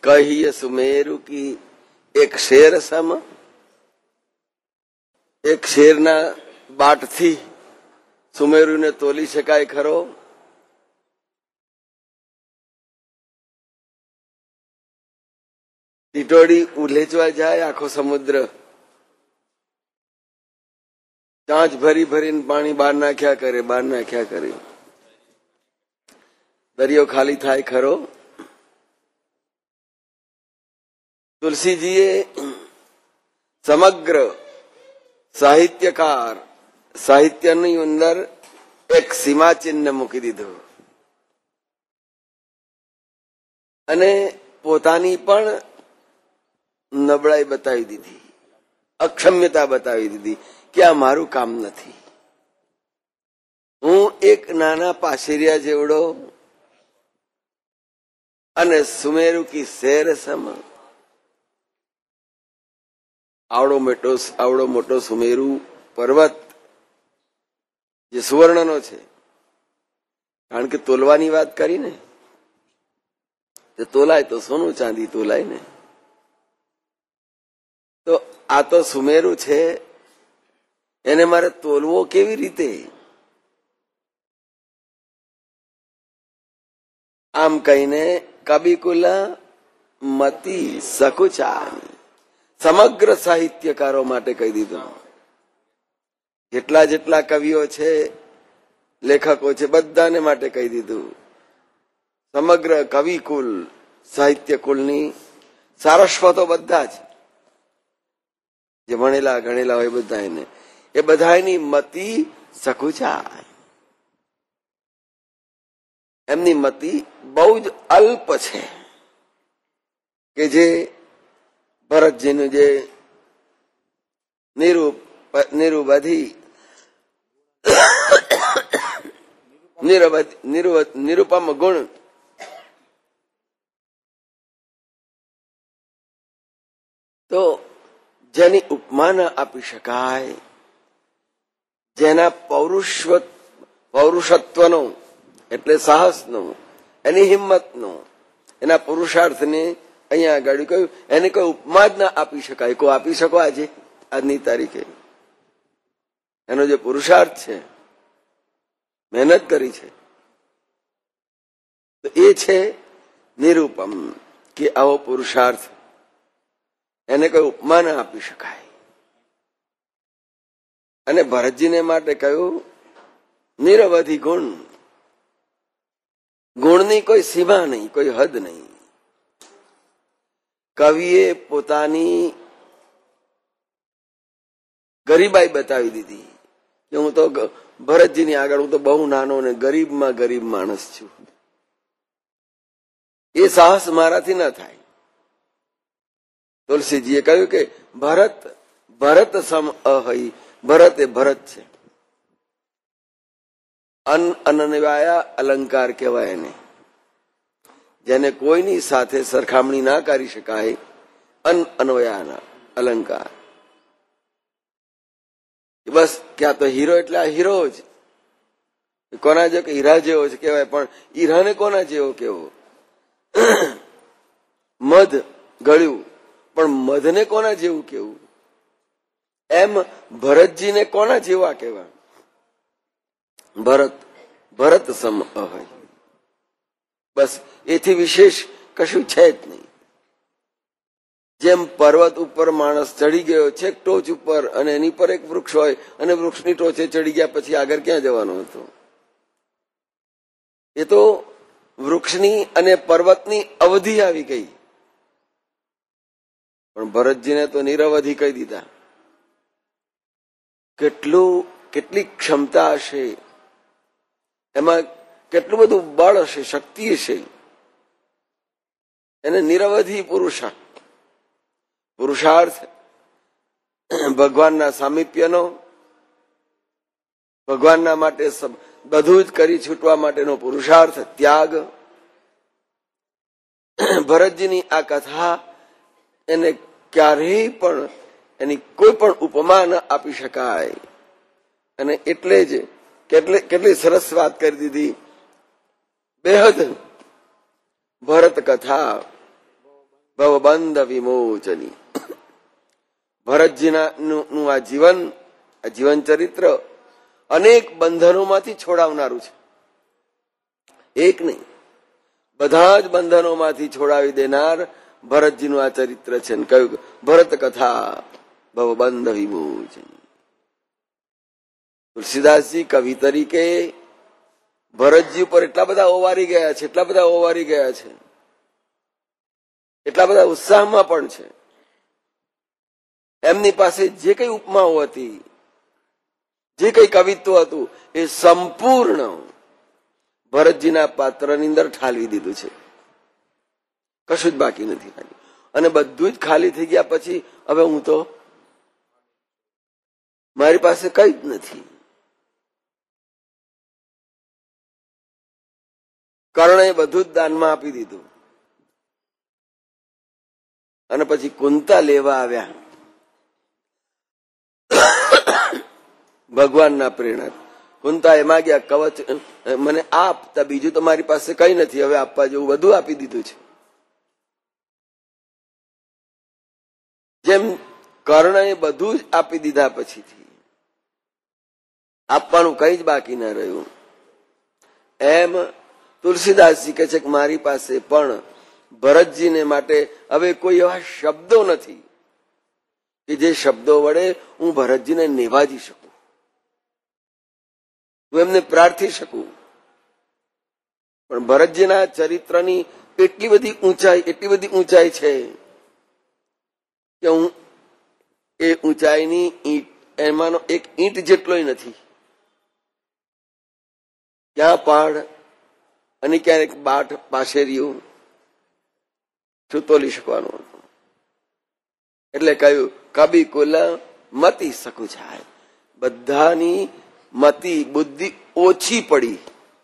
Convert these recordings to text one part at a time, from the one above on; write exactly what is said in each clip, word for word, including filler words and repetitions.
कहिए सुमेरु की एक शेर सम। एक शेરના બાટથી સુમેરુને તોલી શકાય ખરો? ટીટોડી ઉલેચવા જાય આખો સમુદ્ર, ચાંચ ભરી ભરીને પાણી બહાર નાખ્યા કરે, બહાર નાખ્યા કરે, દરિયો ખાલી થાય ખરો? તુલસીજીએ સમગ્ર સાહિત્યકાર સાહિત્યની અંદર એક સીમા ચિહ્ન મૂકી દીધું અને પોતાની પણ નબળાઈ બતાવી દીધી, અક્ષમ્યતા બતાવી દીધી કે આ મારું કામ નથી. હું એક નાના પાશેરિયા જેવડો અને સુમેરુ કી શેર સમ. આવડો મોટો આવડો મોટો સુમેરુ પર્વત જે સુવર્ણનો છે, કારણ કે તોલવાની વાત કરી ને, તોલાય તો સોનું ચાંદી તોલાય ને. તો આ તો સુમેરુ છે, એને મારે તોલવો કેવી રીતે? આમ કહીને કબીકુલા મતી સકુચાની સમગ્ર સાહિત્યકારો માટે કહી દીધું. જેટલા જેટલા કવિઓ છે, લેખકો છે, બધાને માટે કહી દીધું. સમગ્ર કવિકુલ, સાહિત્ય કુલની સારસ્વતો બધા જ જે ભણેલા ગણેલા હોય બધા એને, એ બધાની મતિ સકુચાય. એમની મતિ બહુ જ અલ્પ છે કે જે ભરતજીનું જે નિરૂપ નિરુબધી નિરૂપમ ગુણ તો જેની ઉપમા ન આપી શકાય, જેના પૌરુષ પૌરુષત્વનો એટલે સાહસનો, એની હિંમતનો, એના પુરુષાર્થને અહીંયા આગળ કહ્યું, એને કોઈ ઉપમા જ ના આપી શકાય. કોઈ આપી શકો આજે આજની તારીખે? એનો જે પુરુષાર્થ છે, મહેનત કરી છે, તો એ છે નિરૂપમ, કે આવો પુરુષાર્થ એને કોઈ ઉપમા ના આપી શકાય. અને ભરતજીને માટે કહ્યું નિરવધિ ગુણ. ગુણની કોઈ સીમા નહીં, કોઈ હદ નહીં. કવિએ પોતાની ગરીબાઈ બતાવી દીધી કે હું તો ભરતજીની આગળ હું તો બહુ નાનો ને ગરીબમાં ગરીબ માણસ છું. એ સાહસ મારાથી ન થાય. તુલસીજીએ કહ્યું કે ભરત ભરત સમ અહઈ. ભરત એ ભરત છે. અન અનન્વાયા અલંકાર કહેવાય એને, જેને કોઈની સાથે સરખામણી ના કરી શકાય. અન અન્વયાના અલંકાર. બસ ક્યાં તો હીરો એટલે આ હીરો જ કોના જેવો, હીરા જેવો જ કહેવાય, પણ હીરાને કોના જેવો કેવો? મધ ગળ્યું, પણ મધને કોના જેવું કેવું? એમ ભરતજીને કોના જેવા કેવા? ભરત ભરત સમ અહય. બસ એથી વિશેષ કશું છે જ નહીં. જેમ પર્વત ઉપર માણસ ચડી ગયો છે ટોચ ઉપર, અને એની પર એક વૃક્ષ હોય, અને વૃક્ષની ટોચે ચડી ગયા પછી આગળ ક્યાં જવાનો હતો? એ તો વૃક્ષની અને પર્વતની અવધિ આવી ગઈ. પણ ભરતજીને તો નિરવધિ કહી દીધા. કેટલું કેટલી ક્ષમતા હશે, એમાં કેટલું બધું બળ હશે, શક્તિ હશે. એને નિરવધિ પુરુષાર્થ પુરુષાર્થ ભગવાનના સામીપ્યનો, ભગવાનના માટે બધું જ કરી છૂટવા માટેનો પુરુષાર્થ, ત્યાગ. ભરતજીની આ કથા એને ક્યારેય પણ એની કોઈ પણ ઉપમા ન આપી શકાય. અને એટલે જ કેટલી કેટલી સરસ વાત કરી દીધી. બેહદ ભરત કથા ભવબંધ વિમોચની. ભરતજીના નું આ જીવન, આ જીવન ચરિત્ર અનેક બંધનોમાંથી છોડાવનારું છે. એક નહીં, બધા જ બંધનોમાંથી છોડાવી દેનાર ભરતજીનું આ ચરિત્ર છે. કહ્યું ભરત કથા ભવબંધ વિમોચની. તુલસીદાસજી કવિ તરીકે ભરતજી ઉપર એટલા બધા ઓવારી ગયા છે, એટલા બધા ઓવારી ગયા છે, એટલા બધા ઉત્સાહમાં પણ છે. એમની પાસે જે કઈ ઉપમાઓ હતી, જે કઈ કવિત્વ હતું, એ સંપૂર્ણ ભરતજીના પાત્રની અંદર ઠાલવી દીધું છે. કશું જ બાકી નથી રાખ્યું. અને બધું જ ખાલી થઈ ગયા પછી હવે હું તો, મારી પાસે કઈ જ નથી. કર્ણએ બધું જ દાનમાં આપી દીધું. અને પછી કુંતા લેવા આવ્યા ભગવાનના પ્રેરણા. કુંતા એ માગ્યા કવચ મને આપ, બીજું તો મારી પાસે કઈ નથી, હવે આપવા જેવું બધું આપી દીધું છે. જેમ કર્ણએ બધું જ આપી દીધા પછીથી આપવાનું કઈ જ બાકી ના રહ્યું, એમ તુલસીદાસજી કહે છે કે મારી પાસે પણ ભરતજીને માટે હવે કોઈ એવા શબ્દો નથી કે જે શબ્દો વડે હું ભરતજીને નિવાજી શકું, હું એમને પ્રાર્થી શકું. પણ ભરતજીના ચરિત્રની એટલી બધી ઊંચાઈ, એટલી બધી ઊંચાઈ છે કે હું એ ઊંચાઈની ઈંટ, એમાંનો એક ઈંટ જેટલોય નથી. ક્યાં પહાડ અને ક્યારેક બાટ પાશેરિયું શું તોલી શકવાનું હતું. એટલે કહ્યું કબી કુલ મતિ શકું જાય. બધાની મતિ બુદ્ધિ ઓછી પડી.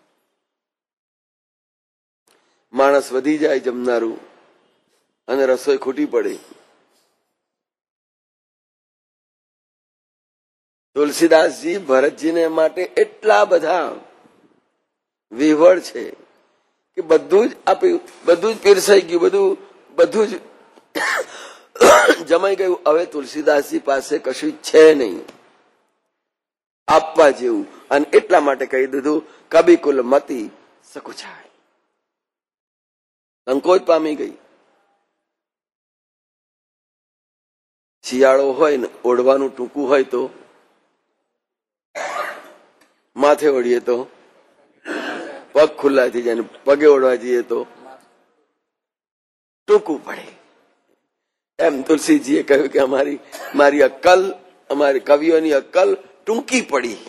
માણસ વધી જાય જમનારું અને રસોઈ ખૂટી પડે. તુલસીદાસજી ભરતજીને માટે એટલા બધા વિહવળ છે કે બધું જ આપ્યું, બધું જ પીરસાઈ ગયું, બધું બધું જ જમાઈ ગયું. હવે તુલસીદાસજી પાસે કશું છે નહીં આપવા જેવું. અને એટલા માટે કહી દીધું કબી કુલ મતિ સકુચાય. સંકોચ પામી ગઈ. શિયાળો હોય ને ઓઢવાનું ટૂંકું હોય તો માથે ઓઢીએ તો પગ ખુલ્લા થઈ જાય, પગે ઓઢવા જઈએ તો ટૂંકું પડે. એમ તુલસીજીએ કહ્યું કે અમારી મારી અક્કલ, અમારી કવિઓની અક્કલ ટૂંકી પડી.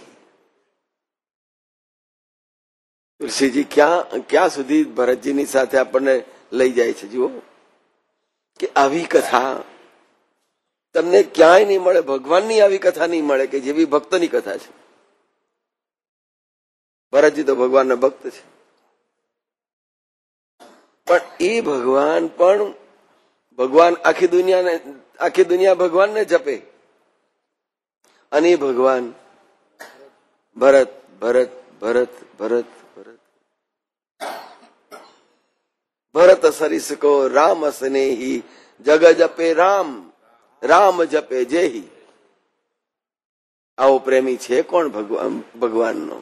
તુલસીજી ક્યાં ક્યાં સુધી ભરતજીની સાથે આપણને લઈ જાય છે. જુઓ કે આવી કથા તમને ક્યાંય નહીં મળે, ભગવાનની આવી કથા નહીં મળે કે જેવી ભક્તની કથા છે. ભરતજી તો ભગવાનના ભક્ત છે, પણ એ ભગવાન પણ ભગવાન આખી દુનિયાને આખી દુનિયા ભગવાનને જપે અને એ ભગવાન ભરત ભરત ભરત ભરત ભરત ભરત સરીસ કો રામ સ્નેહી જગ જપે રામ રામ જપે જેહી. આવો પ્રેમી છે કોણ ભગવાન ભગવાનનો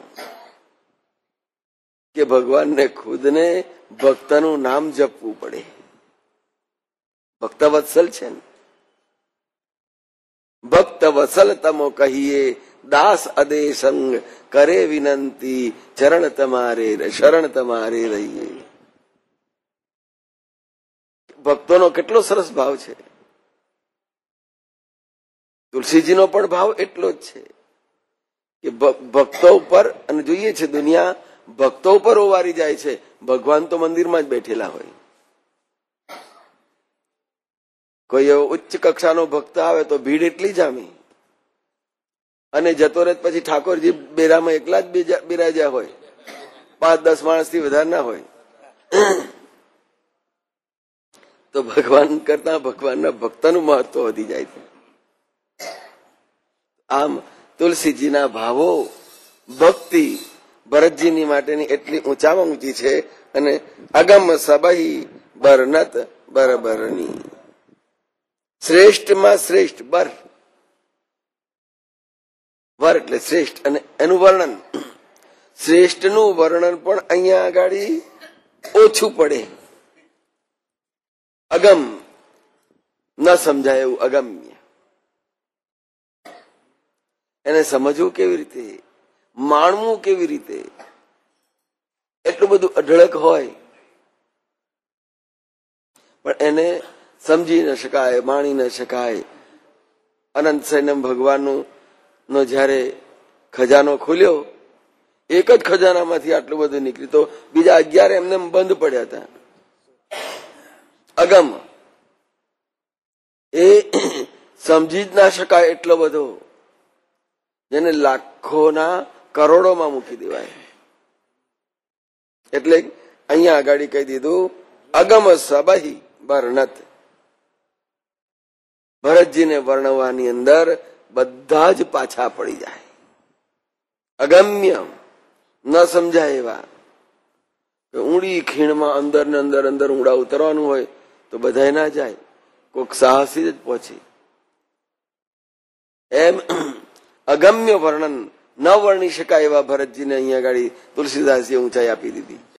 કે ભગવાનને ખુદને ભક્તનું નામ જપવું પડે. ભક્ત વત્સલ છે ને, ભક્ત વત્સલ તમો કહીએ દાસ અદે સંગ કરે વિનંતી ચરણ તમારે શરણ તમારે રહીએ. ભક્તોનો કેટલો સરસ ભાવ છે. તુલસીજીનો પણ ભાવ એટલો જ છે કે ભક્તો ઉપર, અને જોઈએ છે દુનિયા ભક્તો ઉપર ઓવારી જાય છે, ભગવાન તો મંદિરમાં જ બેઠેલા હોય. કોઈ એવો ઉચ્ચ કક્ષાનો ભક્ત આવે તો ભીડ એટલી જામી અને જતો રહે પછી ઠાકોરજી બેરામાં એકલા જ બિરાજ્યા હોય, પાંચ દસ માણસ થી વધારે ના હોય. તો ભગવાન કરતા ભગવાનના ભક્તનું મહત્વ વધી જાય છે. આમ તુલસીજીના ભાવો, ભક્તિ ભરતજીની માટેની એટલી ઊંચામાં ઊંચી છે. અને અગમ સબહી બરનત બરાબરની. શ્રેષ્ઠમાં શ્રેષ્ઠ બર, વર એટલે શ્રેષ્ઠ, અને એનું વર્ણન, શ્રેષ્ઠનું વર્ણન પણ અહીંયા આગળ ઓછું પડે. અગમ, ન સમજાય એવું અગમ્ય. એને સમજવું કેવી રીતે, માણવું કેવી રીતે, એટલું બધું અઢળક હોય પણ એને સમજી ન શકાય, માણી ન શકાય. અનંત સૈન્યમ ભગવાનનું નો જયારે ખજાનો ખુલ્યો, એક જ ખજાનામાંથી આટલું બધું નીકળ્યું, તો બીજા અગિયાર એમને બંધ પડ્યા હતા. અગમ એ સમજી જ ના શકાય એટલો બધો, જેને લાખોના કરોડોમાં મૂકી દેવાય. એટલે અહીંયા આગળ કહી દીધું અગમ સબહી વર્ણત. ભરતજીને વર્ણવવાની અંદર બધા જ પાછા પડી જાય. અગમ્ય, ન સમજાય એવા. ઊંડી ખીણમાં અંદર ને અંદર અંદર ઊંડા ઉતરવાનું હોય તો બધાય ના જાય, કોઈક સાહસી જ પહોંચે. એમ અગમ્ય વર્ણન, ન વર્ણી શકાય એવા ભરતજીને અહીંયા આગળ તુલસીદાસજીએ ઊંચાઈ આપી દીધી.